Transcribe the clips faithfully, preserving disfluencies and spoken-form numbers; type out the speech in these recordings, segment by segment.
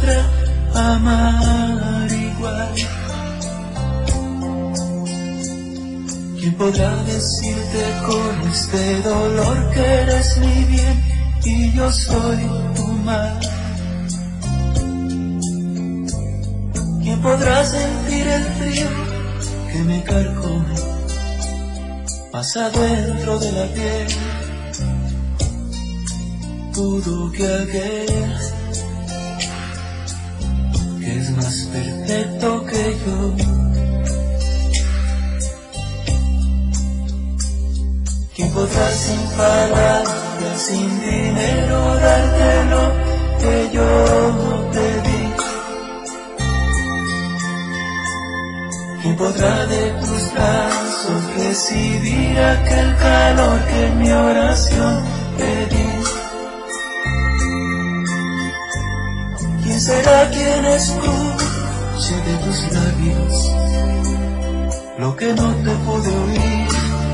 otra amar igual. ¿Quién podrá decirte con este dolor que eres mi bien y yo soy tu mal? ¿Quién podrá sentir el frío que me carcome más adentro de la piel? Dudo que aquel que es más perfecto que yo. ¿Quién podrá sin palabras, sin dinero darte lo que yo no te di? ¿Quién podrá de tus brazos recibir aquel calor que en mi oración pedí? ¿Quién será quien escuche de tus labios lo que no te pude oír?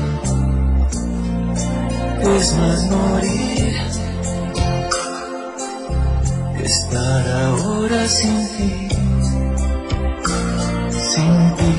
Es más morir que estar ahora sin ti, sin ti.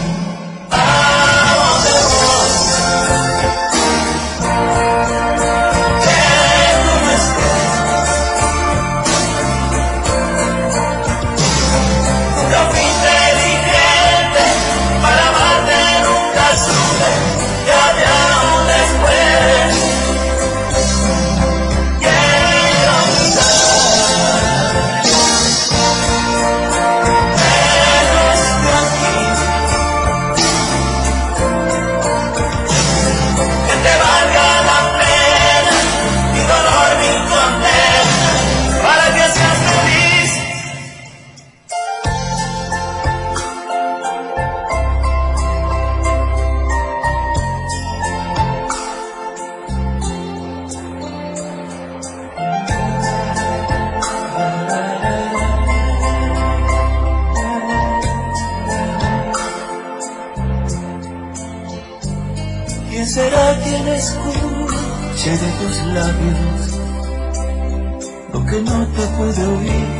¿Quién será quien escuche de tus labios lo que no te pude oír?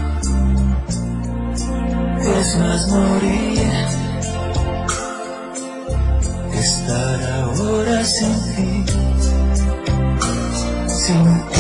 Es más morir que estar ahora sin ti, sin ti.